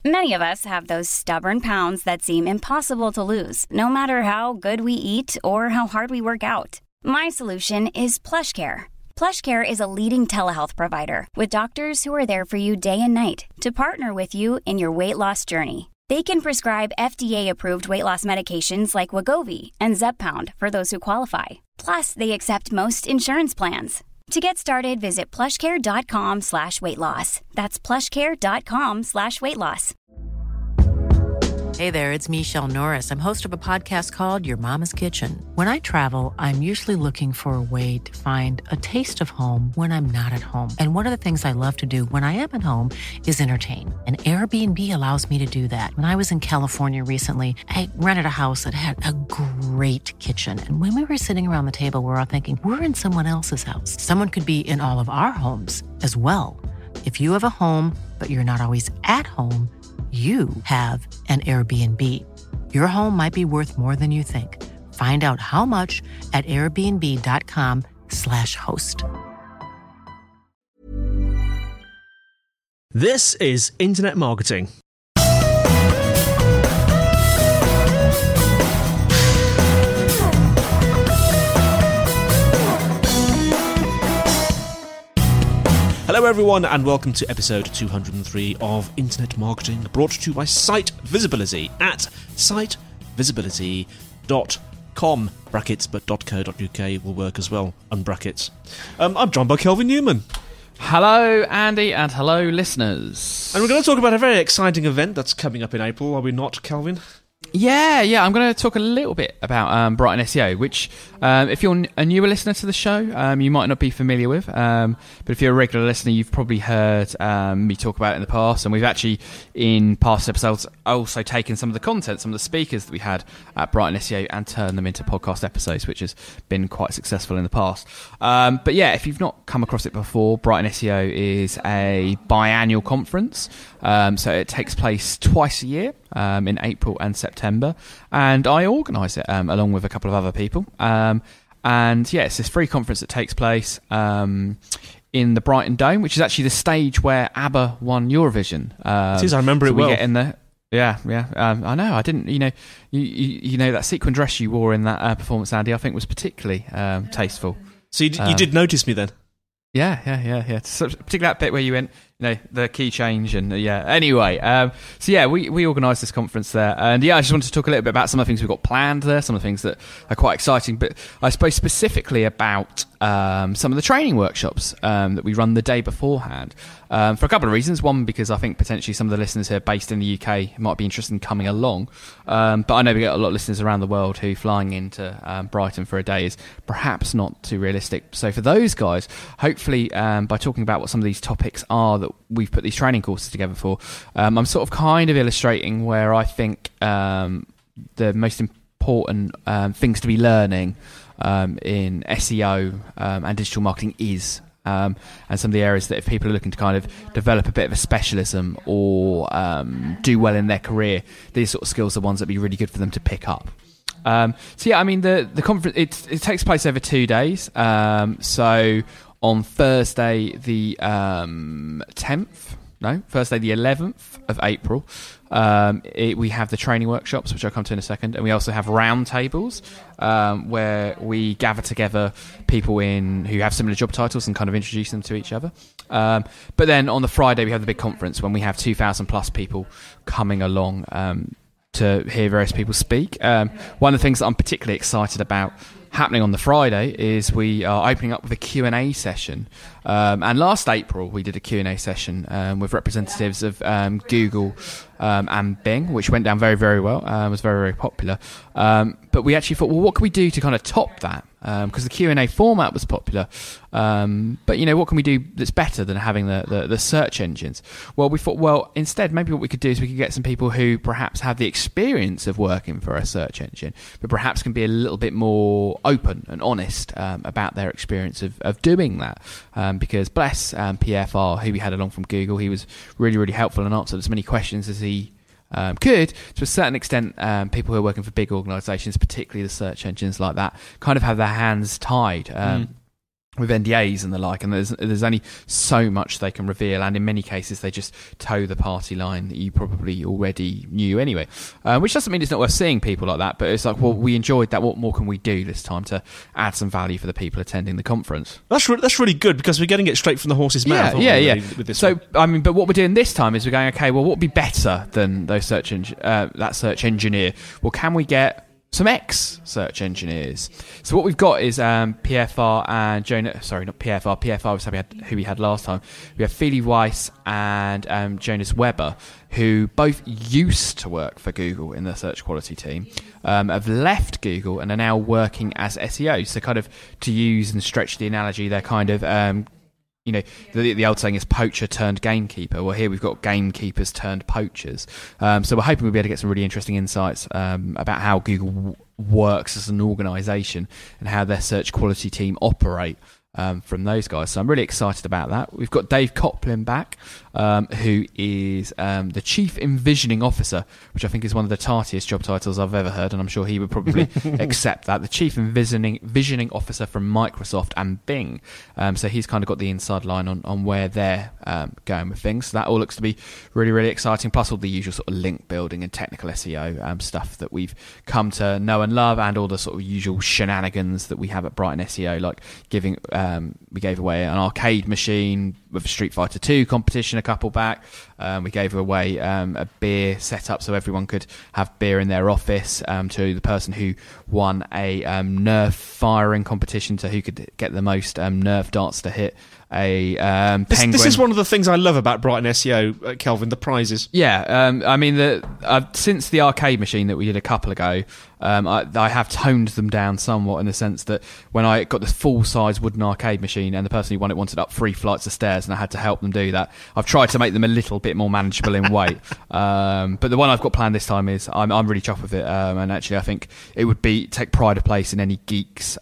Many of us have those stubborn pounds that seem impossible to lose, no matter how good we eat or how hard we work out. My solution is PlushCare. PlushCare is a leading telehealth provider with doctors who are there for you day and night to partner with you in your weight loss journey. They can prescribe FDA-approved weight loss medications like Wegovy and Zepbound for those who qualify. Plus, they accept most insurance plans. To get started, visit plushcare.com/weightloss. That's plushcare.com/weightloss. Hey there, it's Michelle Norris. I'm host of a podcast called Your Mama's Kitchen. When I travel, I'm usually looking for a way to find a taste of home when I'm not at home. And one of the things I love to do when I am at home is entertain. And Airbnb allows me to do that. When I was in California recently, I rented a house that had a great kitchen. And when we were sitting around the table, we were all thinking, we're in someone else's house. Someone could be in all of our homes as well. If you have a home, but you're not always at home, you have an Airbnb. Your home might be worth more than you think. Find out how much at airbnb.com/host. This is Internet Marketing. Hello everyone and welcome to episode 203 of Internet Marketing, brought to you by Site Visibility at sitevisibility.com. Brackets, but .co.uk will work as well, unbrackets. I'm joined by Kelvin Newman. Hello, Andy, and hello, listeners. And we're going to talk about a very exciting event that's coming up in April, are we not, Kelvin? Yeah, I'm going to talk a little bit about Brighton SEO, which, if you're a newer listener to the show, you might not be familiar with. But if you're a regular listener, you've probably heard me talk about it in the past. And we've actually, in past episodes, also taken some of the content, some of the speakers that we had at Brighton SEO and turned them into podcast episodes, which has been quite successful in the past. But yeah, if you've not come across it before, Brighton SEO is a biannual conference. So it takes place twice a year, in April and September, and I organise it along with a couple of other people. And yeah, it's this free conference that takes place in the Brighton Dome, which is actually the stage where ABBA won Eurovision. It is, I remember it well. We get in there. Yeah. I know. I didn't. You know that sequin dress you wore in that performance, Andy, I think was particularly tasteful. So you did notice me then? Yeah. So particularly that bit where you went, the key change and Anyway, so yeah, we organised this conference there, and yeah, I just wanted to talk a little bit about some of the things we've got planned there, some of the things that are quite exciting, but I suppose specifically about some of the training workshops that we run the day beforehand, for a couple of reasons. One, because I think potentially some of the listeners here based in the UK might be interested in coming along, but I know we get a lot of listeners around the world who flying into Brighton for a day is perhaps not too realistic. So for those guys, hopefully by talking about what some of these topics are that we've put these training courses together for, I'm sort of kind of illustrating where I think the most important things to be learning in SEO and digital marketing is, and some of the areas that if people are looking to kind of develop a bit of a specialism or do well in their career, these sort of skills are ones that would be really good for them to pick up. So yeah, I mean the conference it takes place over 2 days. So on Thursday the 11th of April, we have the training workshops, which I'll come to in a second, and we also have round tables where we gather together people who have similar job titles and kind of introduce them to each other. But then on the Friday we have the big conference when we have 2,000 plus people coming along to hear various people speak. One of the things that I'm particularly excited about happening on the Friday is we are opening up with a Q&A session. And last April, we did a Q&A session with representatives of Google and Bing, which went down very, very well. Was very, very popular. But we actually thought, well, what can we do to kind of top that? Because the Q&A format was popular. But, what can we do that's better than having the search engines? Well, we thought, instead, maybe what we could do is we could get some people who perhaps have the experience of working for a search engine, but perhaps can be a little bit more open and honest about their experience of doing that. Because bless PFR, who we had along from Google, he was really, really helpful and answered as many questions as he could. To a certain extent, people who are working for big organisations, particularly the search engines like that, kind of have their hands tied. with NDAs and the like, and there's only so much they can reveal, and in many cases they just toe the party line that you probably already knew anyway, which doesn't mean it's not worth seeing people like that, but it's like, well, we enjoyed that, what more can we do this time to add some value for the people attending the conference? That's really good, because we're getting it straight from the horse's mouth. Yeah. With this so one. I mean, but what we're doing this time is we're going, okay, well, what would be better than those search engineer? Well, can we get some ex-search engineers? So what we've got is PFR and Jonas... Sorry, not PFR. PFR was who we had last time. We have Feli Weiss and Jonas Weber, who both used to work for Google in the search quality team, have left Google and are now working as SEOs. So kind of, to use and stretch the analogy, they're kind of... the old saying is poacher turned gamekeeper. Well, here we've got gamekeepers turned poachers. So we're hoping we'll be able to get some really interesting insights about how Google works as an organisation and how their search quality team operate from those guys. So I'm really excited about that. We've got Dave Coplin back, who is the Chief Envisioning Officer, which I think is one of the tartiest job titles I've ever heard, and I'm sure he would probably accept that. The Chief Envisioning Officer from Microsoft and Bing. So he's kind of got the inside line on where they're going with things. So that all looks to be really, really exciting, plus all the usual sort of link building and technical SEO stuff that we've come to know and love, and all the sort of usual shenanigans that we have at Brighton SEO, like giving... we gave away an arcade machine with a Street Fighter 2 competition a couple back. We gave away a beer setup so everyone could have beer in their office to the person who won a Nerf firing competition, to who could get the most Nerf darts to hit a penguin. This is one of the things I love about Brighton SEO, Kelvin, the prizes. Yeah, I mean, since the arcade machine that we did a couple ago, I have toned them down somewhat, in the sense that when I got this full-size wooden arcade machine and the person who won it wanted up 3 flights of stairs and I had to help them do that, I've tried to make them a little bit more manageable in weight. But the one I've got planned this time is, I'm really chuffed with it, and actually I think it would take pride of place in any geek's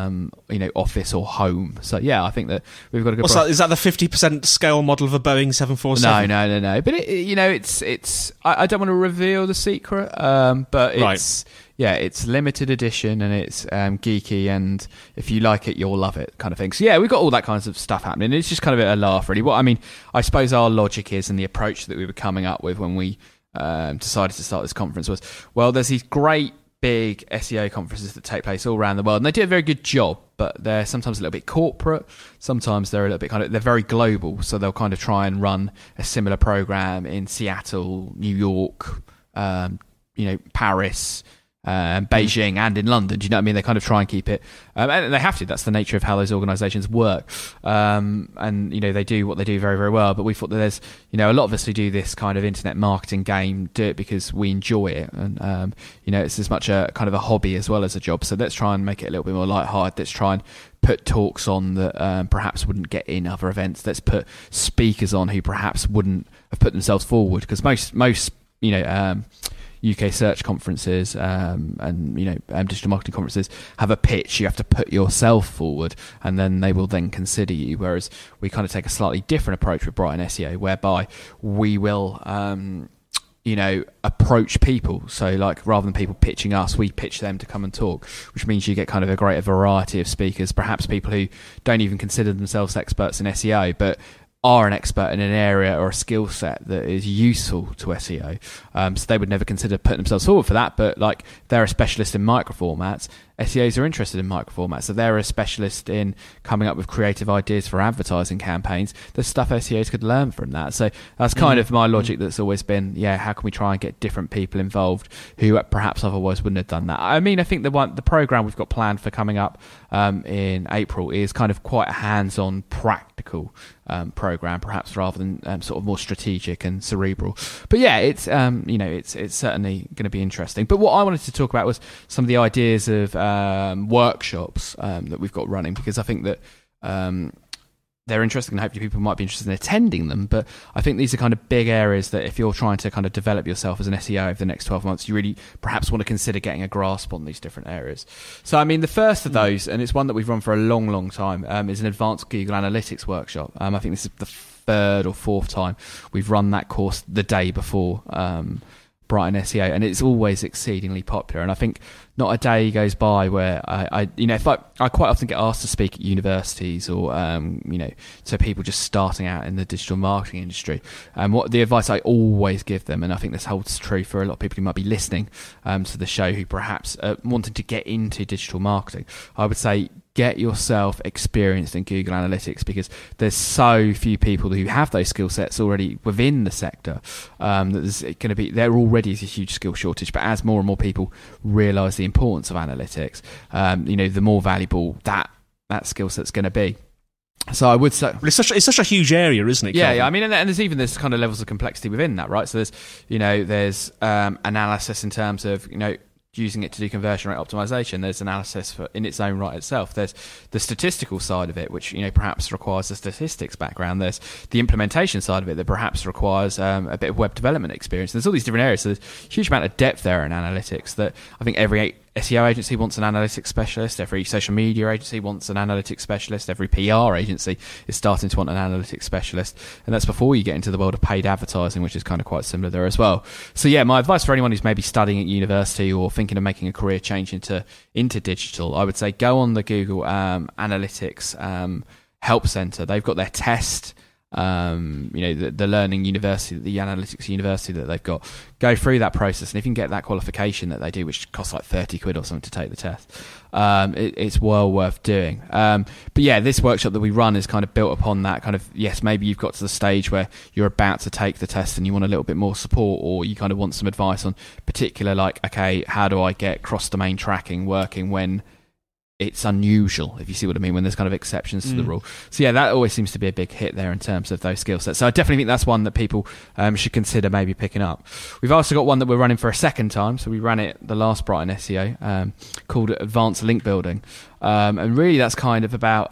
office or home. So yeah, I think that we've got a good... Is that the 50% scale model of a Boeing 747? No. But it's I don't want to reveal the secret, but it's... Right. Yeah, it's limited edition, and it's geeky, and if you like it, you'll love it, kind of thing. So yeah, we've got all that kinds of stuff happening. It's just kind of a laugh, really. I suppose our logic is, and the approach that we were coming up with when we decided to start this conference was, well, there's these great big SEO conferences that take place all around the world, and they do a very good job, but they're sometimes a little bit corporate. Sometimes they're a little bit they're very global, so they'll kind of try and run a similar program in Seattle, New York, Paris, Beijing, and in London. Do you know what I mean? They kind of try and keep it, and they have to. That's the nature of how those organisations work. And they do what they do very, very well. But we thought that there's a lot of us who do this kind of internet marketing game do it because we enjoy it, and it's as much a kind of a hobby as well as a job. So let's try and make it a little bit more lighthearted. Let's try and put talks on that perhaps wouldn't get in other events. Let's put speakers on who perhaps wouldn't have put themselves forward, because most UK search conferences and digital marketing conferences have a pitch. You have to put yourself forward, and then they will then consider you. Whereas we kind of take a slightly different approach with Brighton SEO, whereby we will approach people. So like, rather than people pitching us, we pitch them to come and talk, which means you get kind of a greater variety of speakers, perhaps people who don't even consider themselves experts in SEO, but are an expert in an area or a skill set that is useful to SEO. So they would never consider putting themselves forward for that, but like, they're a specialist in microformats. SEOs are interested in microformats, so they're a specialist in coming up with creative ideas for advertising campaigns. There's stuff SEOs could learn from that. So that's kind of my logic that's always been, how can we try and get different people involved who perhaps otherwise wouldn't have done that? I mean, I think the program we've got planned for coming up in April is kind of quite a hands-on, practical program, perhaps, rather than sort of more strategic and cerebral. But yeah, it's certainly going to be interesting. But what I wanted to talk about was some of the ideas of workshops that we've got running, because I think that they're interesting, and hopefully people might be interested in attending them. But I think these are kind of big areas that if you're trying to kind of develop yourself as an SEO over the next 12 months, you really perhaps want to consider getting a grasp on these different areas. So, I mean, the first of those, and it's one that we've run for a long, long time, is an advanced Google Analytics workshop. I think this is the third or fourth time we've run that course the day before Brighton SEO, and it's always exceedingly popular. And I think not a day goes by where I quite often get asked to speak at universities or so people just starting out in the digital marketing industry. What the advice I always give them, and I think this holds true for a lot of people who might be listening to the show who perhaps wanted to get into digital marketing, I would say get yourself experienced in Google Analytics, because there's so few people who have those skill sets already within the sector that there already is a huge skill shortage. But as more and more people realise the importance of analytics, the more valuable that skill set's going to be. So I would say, but it's such a huge area, isn't it? Yeah. I mean, and there's even this kind of levels of complexity within that, right? So there's analysis in terms of using it to do conversion rate optimization. There's analysis in its own right itself. There's the statistical side of it, which perhaps requires a statistics background. There's the implementation side of it that perhaps requires a bit of web development experience. There's all these different areas. So there's a huge amount of depth there in analytics that I think every SEO agency wants an analytics specialist. Every social media agency wants an analytics specialist. Every PR agency is starting to want an analytics specialist. And that's before you get into the world of paid advertising, which is kind of quite similar there as well. So yeah, my advice for anyone who's maybe studying at university or thinking of making a career change into digital, I would say go on the Google Analytics Help Center. They've got their test. The learning university, the analytics university that they've got, go through that process, and if you can get that qualification that they do, which costs like 30 quid or something to take the test, it's well worth doing. But yeah, this workshop that we run is kind of built upon that kind of, yes, maybe you've got to the stage where you're about to take the test and you want a little bit more support, or you kind of want some advice on particular, like, okay, how do I get cross-domain tracking working when it's unusual, if you see what I mean, when there's kind of exceptions to the rule. So yeah, that always seems to be a big hit there in terms of those skill sets. So I definitely think that's one that people should consider maybe picking up. We've also got one that we're running for a second time. So we ran it the last Brighton SEO, called Advanced Link Building. And really that's kind of about,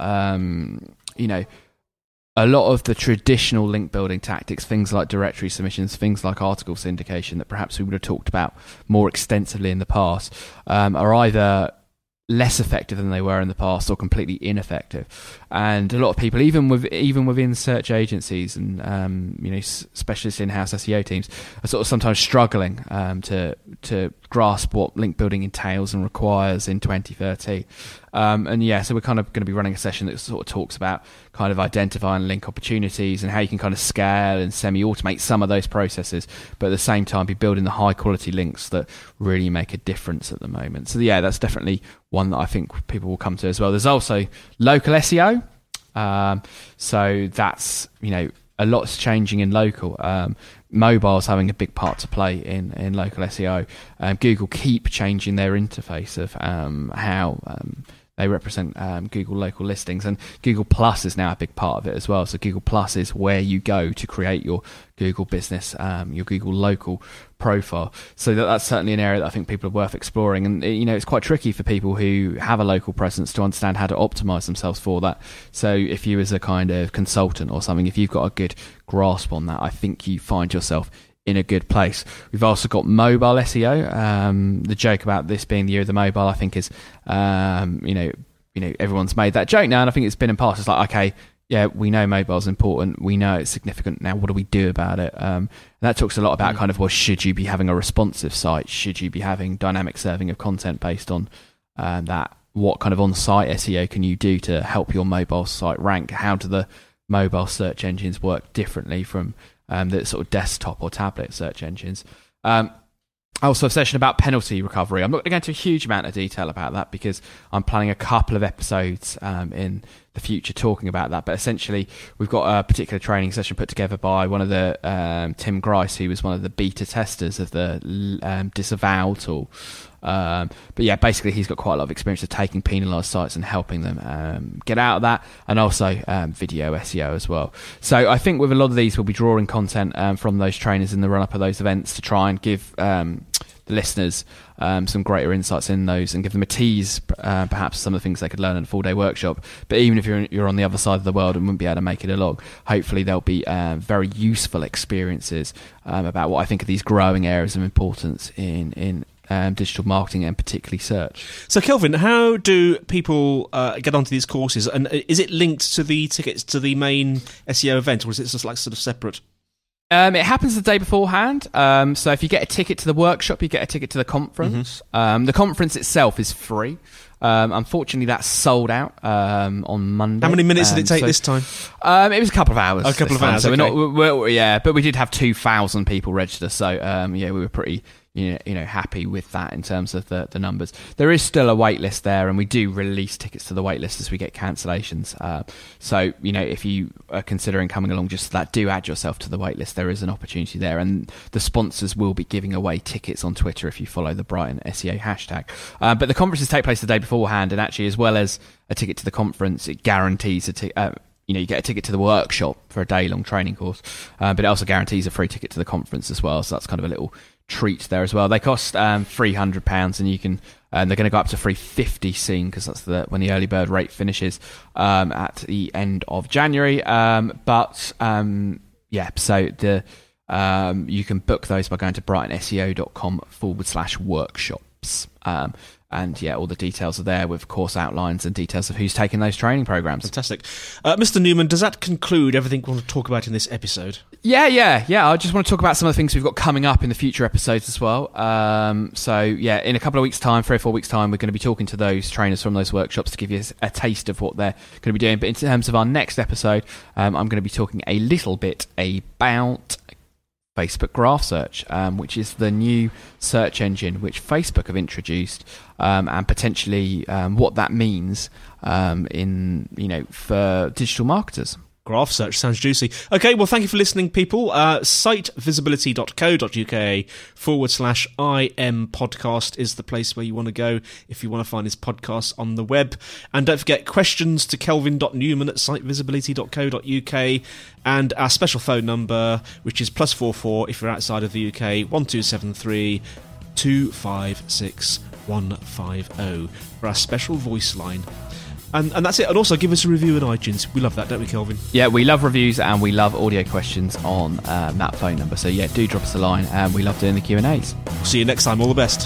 a lot of the traditional link building tactics, things like directory submissions, things like article syndication that perhaps we would have talked about more extensively in the past, are either less effective than they were in the past or completely ineffective. And a lot of people, even within search agencies and specialist in-house SEO teams, are sort of sometimes struggling to grasp what link building entails and requires in 2013. So we're kind of going to be running a session that sort of talks about kind of identifying link opportunities and how you can kind of scale and semi-automate some of those processes, but at the same time be building the high quality links that really make a difference at the moment. So yeah, that's definitely one that I think people will come to as well. There's also local SEO. So that's, a lot's changing in local. Mobile's having a big part to play in local SEO. Google keep changing their interface of how they represent Google local listings, and Google Plus is now a big part of it as well. So Google Plus is where you go to create your Google business, your Google local profile. So that's certainly an area that I think people are worth exploring. And it's quite tricky for people who have a local presence to understand how to optimize themselves for that. So if you as a kind of consultant or something, if you've got a good grasp on that, I think you find yourself in a good place. We've also got mobile SEO. The joke about this being the year of the mobile, I think, is everyone's made that joke now, and I think it's been in past. It's like, okay, yeah, we know mobile's important, we know it's significant. Now, what do we do about it? And that talks a lot about kind of, well, should you be having a responsive site? Should you be having dynamic serving of content based on that? What kind of on-site SEO can you do to help your mobile site rank? How do the mobile search engines work differently from the sort of desktop or tablet search engines? Also a session about penalty recovery. I'm not going to go into a huge amount of detail about that because I'm planning a couple of episodes in the future talking about that. But essentially, we've got a particular training session put together by one of the Tim Grice, who was one of the beta testers of the Disavow tool. But yeah, basically he's got quite a lot of experience of taking penalised sites and helping them get out of that, and also video SEO as well. So I think with a lot of these, we'll be drawing content from those trainers in the run-up of those events to try and give the listeners some greater insights in those and give them a tease, perhaps some of the things they could learn in a full-day workshop. But even if you're on the other side of the world and wouldn't be able to make it along, hopefully there'll be very useful experiences about what I think are these growing areas of importance in digital marketing and particularly search. So Kelvin, how do people get onto these courses, and is it linked to the tickets to the main SEO event, or is it just like sort of separate? It happens the day beforehand. So if you get a ticket to the workshop, you get a ticket to the conference. The conference itself is free. Unfortunately, that's sold out on Monday. How many minutes did it take this time? It was a couple of hours. A couple of hours, So okay. but we did have 2,000 people register. So we were pretty happy with that in terms of the numbers. There is still a wait list there, and we do release tickets to the wait list as we get cancellations. So if you are considering coming along just for that, do add yourself to the wait list. There is an opportunity there, and the sponsors will be giving away tickets on Twitter if you follow the Brighton SEO hashtag. But the conferences take place the day beforehand, and actually, as well as a ticket to the conference, it guarantees you get a ticket to the workshop for a day-long training course, but it also guarantees a free ticket to the conference as well. So that's kind of a little treat there as well. They cost £300, and you can. They're going to go up to $350 soon because that's when the early bird rate finishes at the end of January. So you can book those by going to brightonseo.com/workshops. And all the details are there with course outlines and details of who's taking those training programs. Fantastic. Mr. Newman, does that conclude everything we want to talk about in this episode? Yeah. I just want to talk about some of the things we've got coming up in the future episodes as well. In a couple of weeks' time, 3 or 4 weeks' time, we're going to be talking to those trainers from those workshops to give you a taste of what they're going to be doing. But in terms of our next episode, I'm going to be talking a little bit about Facebook Graph Search, which is the new search engine which Facebook have introduced, and potentially what that means for digital marketers. Graph Search sounds juicy. Okay, well, thank you for listening, people. Sitevisibility.co.uk/IM podcast is the place where you want to go if you want to find his podcasts on the web. And don't forget, questions to kelvin.newman@sitevisibility.co.uk, and our special phone number, which is +44 if you're outside of the UK, 1273 256 150 for our special voice line. And that's it. And also give us a review on iTunes. We love that, don't we, Kelvin? Yeah, we love reviews and we love audio questions on that phone number. So yeah, do drop us a line, and we love doing the Q&As. We'll see you next time. All the best.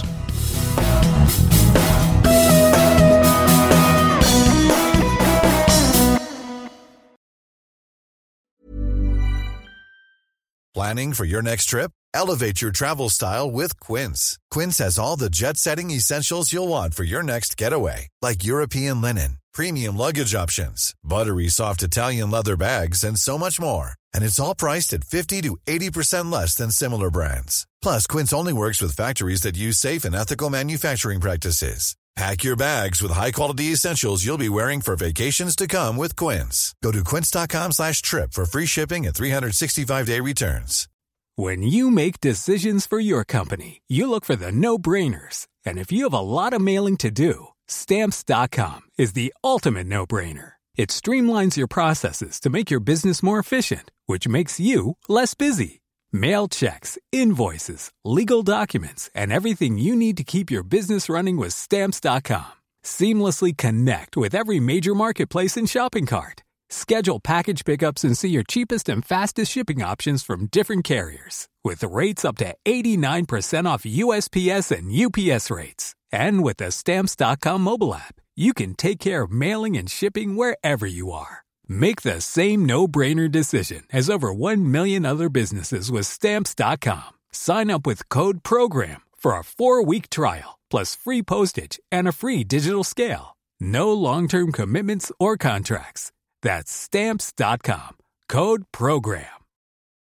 Planning for your next trip? Elevate your travel style with Quince. Quince has all the jet-setting essentials you'll want for your next getaway, like European linen, premium luggage options, buttery soft Italian leather bags, and so much more. And it's all priced at 50 to 80% less than similar brands. Plus, Quince only works with factories that use safe and ethical manufacturing practices. Pack your bags with high-quality essentials you'll be wearing for vacations to come with Quince. Go to quince.com/trip for free shipping and 365-day returns. When you make decisions for your company, you look for the no-brainers. And if you have a lot of mailing to do, Stamps.com is the ultimate no-brainer. It streamlines your processes to make your business more efficient, which makes you less busy. Mail checks, invoices, legal documents, and everything you need to keep your business running with Stamps.com. Seamlessly connect with every major marketplace and shopping cart. Schedule package pickups and see your cheapest and fastest shipping options from different carriers, with rates up to 89% off USPS and UPS rates. And with the Stamps.com mobile app, you can take care of mailing and shipping wherever you are. Make the same no-brainer decision as over 1 million other businesses with Stamps.com. Sign up with code PROGRAM for a 4-week trial, plus free postage and a free digital scale. No long-term commitments or contracts. That's Stamps.com. Code PROGRAM.